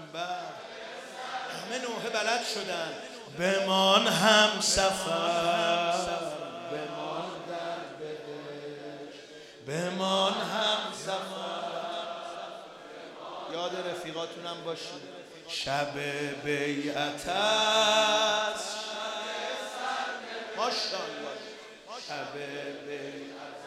همه نوحه بلد شدن. بمان هم سفر، بمان در بهشت، بمان هم سفر. یاد رفیقاتونم باشید. شب بیعت است، ماشاءالله. شب بیعت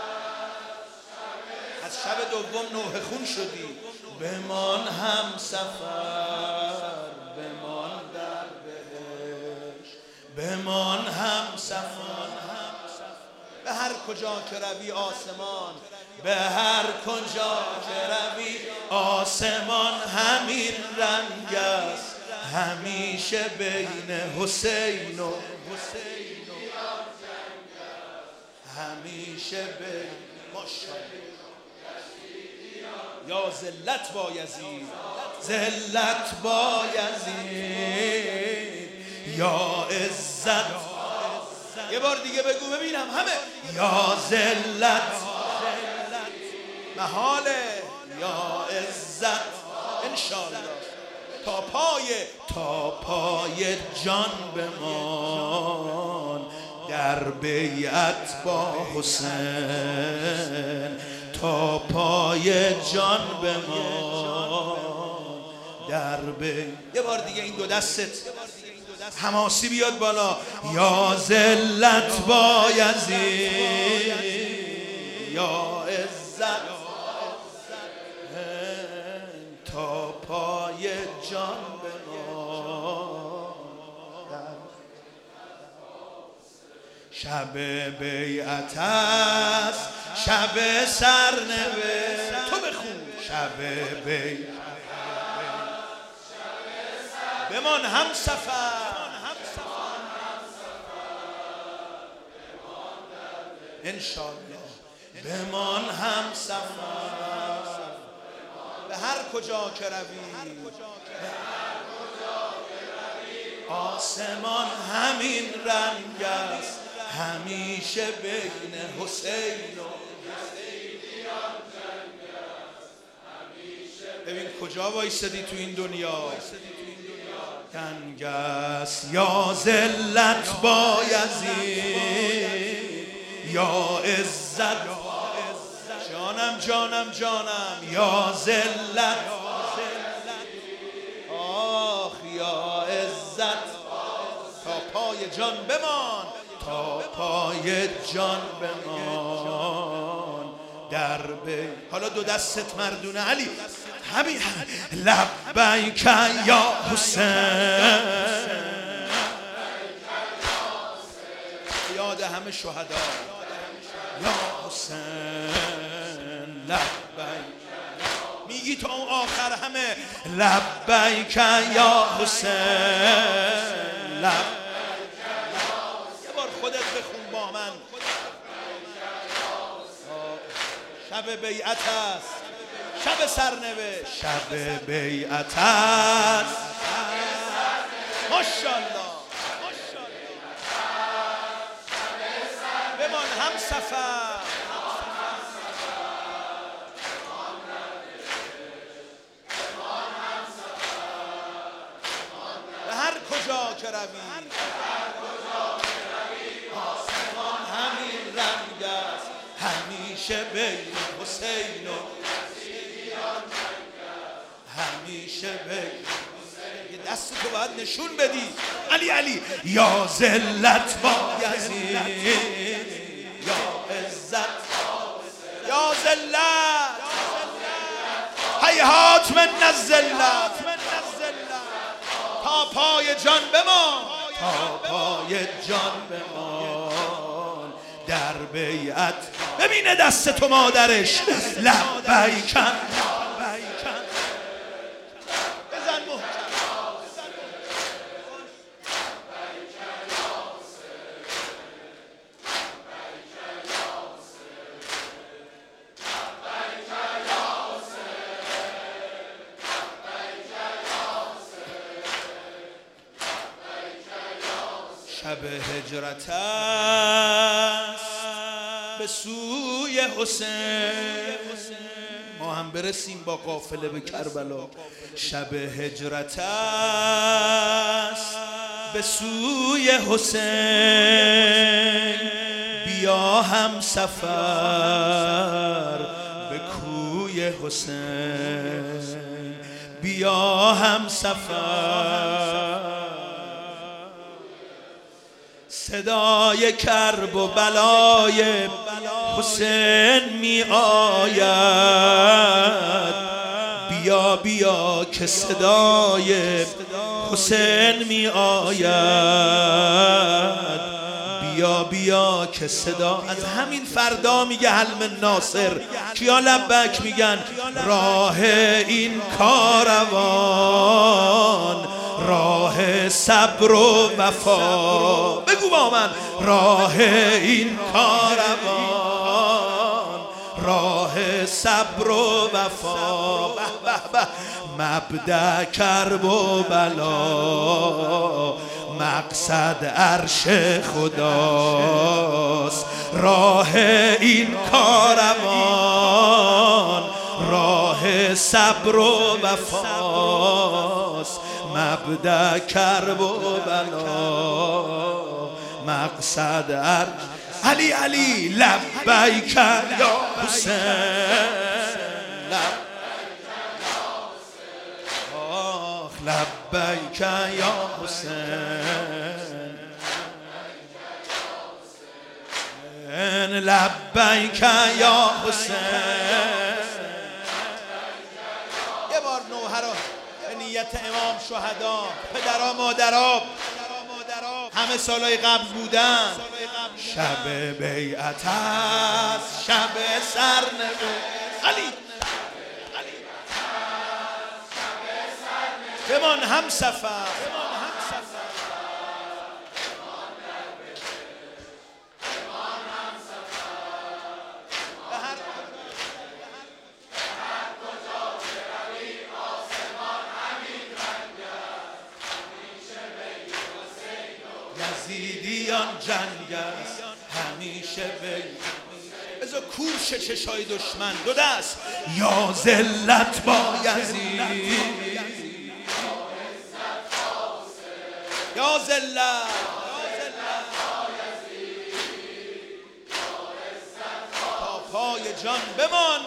از شب دوم نوحه خون شدی. بمان هم سفر، بمان در بهشت، بمان هم سفر. به هر کجا که روی آسمان، به هر کجا که روی آسمان همین رنگ است، همیشه بین حسین و حسین همیشه بین. ماشاءالله. یا ذلت با یزید، ذلت با یزید، یا عزت. یه بار دیگه بگو ببینم همه. یا ذلت محاله، یا عزت انشالله. تا پای جان بمان در بیعت با حسین، تا پای جان بمان در بیعت. یه بار دیگه این دو دستت حماسی بیاد بالا. یا ذلت با یزید، یا عزت تا پای جان بمان. شب بیعت است، شب سرنوشت. تو بخون. شب بیعت بمان هم سفر، انشالله. بمان هم سفر، به هر کجا که روی آسمان همین رنگ است، همیشه بین حسین و ببین کجا وایسادی تو این دنیا. جنگ است. یا ذلت با یزید، یا عزت جانم جانم جانم. یا ذلت، آخ یا عزت تا پای جان بمان، تا پای جان بمان در بی. حالا دو دستت مردونه علی. همین لبیک یا حسین، یاد همه شهدا. یا حسین لبیک، میگی تا اون آخر همه. لبیک یا حسین، یه بار خودت بخون با من. شب بیعت است، شب سرنوشت. شب بیعت است، ماشاءالله. بمان هم سفر، به هر کجا که روی آسمان همین رنگ است، همیشه بین حسین و همیشه بین. یه دست تو باید نشون بدی علی علی. یا ذلت با یزید، یا عزت، یا ذلت هیهات من الذلت، تا پای جان بمان، تا پای جان بمان در بیعت. ببینه دست تو مادرش. لبیک بزن محکم. شب هجرت است به سوی حسین، ما هم برسیم با قافله به کربلا. شب هجرت است به سوی حسین، بیا هم سفر به کوی حسین، بیا هم سفر. صدای کرب و بلای حسین می آید، بیا بیا که صدای حسین می آید، بیا بیا که صدا. از همین فردا میگه حلم ناصر، کیا لبک میگن؟ راه این کاروان راه صبر و وفا. بگو با من، راه این کاروان راه صبر و وفا. به به به. مبدأ کرب و بلا، مقصد عرش خداست. راه این کاروان راه صبر و وفاست. مبدأ کرب و بلا، مقصد عرش. علی علی لبیک یا حسین، لبیک یا حسین، لبیک یا حسین. یه بار نوحه رو به نیت امام شهدا، پدرها مادرها همه سالهای قبل بودن. شب بیعت است، شب سرنوشت. علی بمان هم سفر. یزیدیان جنگ است همیشه بی. بذار کورش چشای دشمن دو دست. یا ذلت با یزید، یا ذلت تا پای جان بمان.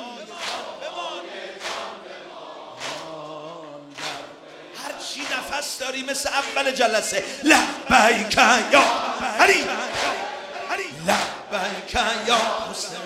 هرچی نفس داری مثل اول جلسه. لبیک یا علی، لبیک یا حسین.